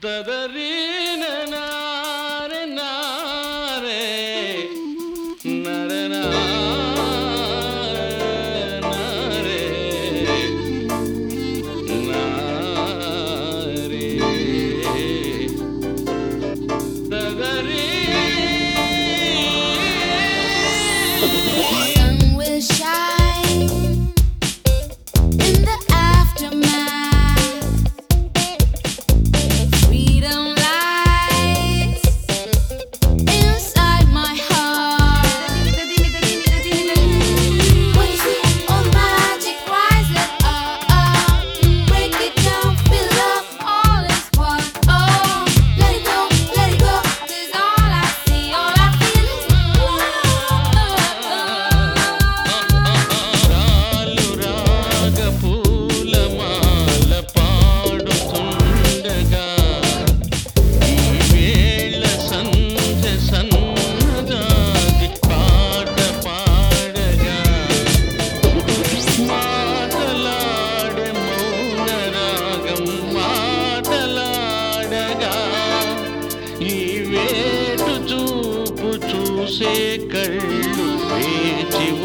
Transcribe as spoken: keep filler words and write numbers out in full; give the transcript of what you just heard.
తదరీన నారె నారె నరె నారె నారె నారె తదరీ Sun will shine in the aftermath. Freedom lies inside my heart. When you see all magic rising up, break it down, fill up, all is one. Oh, let it go, let it go. 'Cause all I see, all I feel is love. రాలు రాగ పూలమాల పాడుతుండగా ఈ వేళ సంధ్య సన్నజాజి పాట పాడగా మాటలాడే మౌన రాగం మాటలాడగా ఈ వేటు చూపు చూసే కళ్ళు వేచి